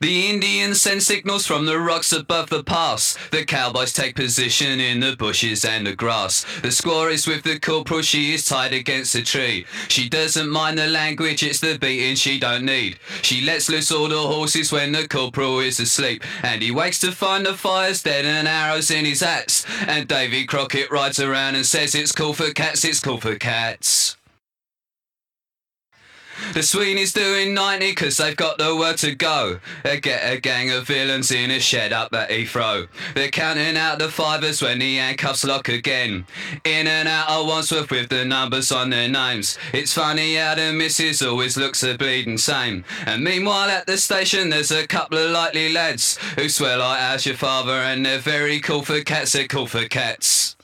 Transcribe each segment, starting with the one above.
The Indians send signals from the rocks above the pass. The cowboys take position in the bushes and the grass. The squaw is with the corporal, she is tied against a tree. She doesn't mind the language, it's the beating she don't need. She lets loose all the horses when the corporal is asleep. And he wakes to find the fires dead and arrows in his hats. And Davy Crockett rides around and says it's cool for cats, it's cool for cats. The Sweeney's doing 90 cause they've got nowhere to go. They get a gang of villains in a shed up at Heathrow. They're counting out the fivers when the handcuffs lock again. In and out of Wandsworth with the numbers on their names. It's funny how the missus always looks the bleeding same. And meanwhile at the station there's a couple of likely lads who swear like how's your father, and they're very cool for cats, they're cool for cats.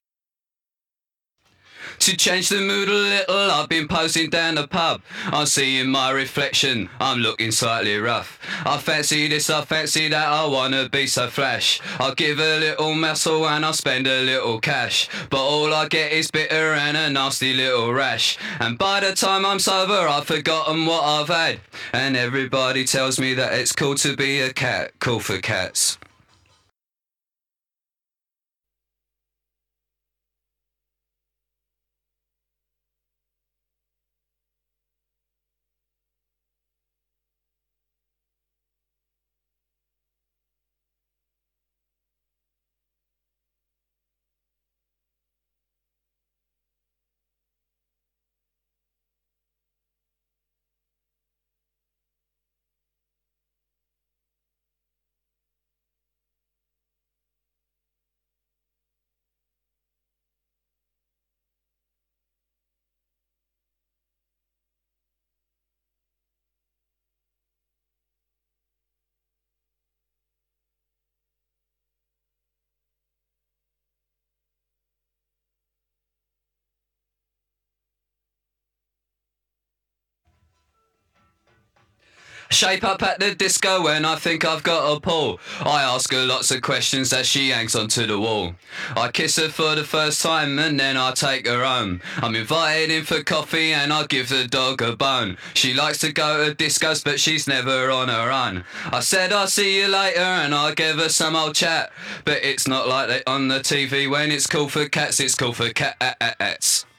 To change the mood a little, I've been posing down the pub. I'm seeing my reflection, I'm looking slightly rough. I fancy this, I fancy that, I wanna be so flash. I'll give a little muscle and I'll spend a little cash. But all I get is bitter and a nasty little rash. And by the time I'm sober, I've forgotten what I've had. And everybody tells me that it's cool to be a cat, cool for cats. Shape up at the disco when I think I've got a pull. I ask her lots of questions as she hangs onto the wall. I kiss her for the first time and then I take her home. I'm invited in for coffee and I give the dog a bone. She likes to go to discos but she's never on her own. I said I'll see you later and I give her some old chat. But it's not like that on the TV. When it's cool for cats, it's cool for cats.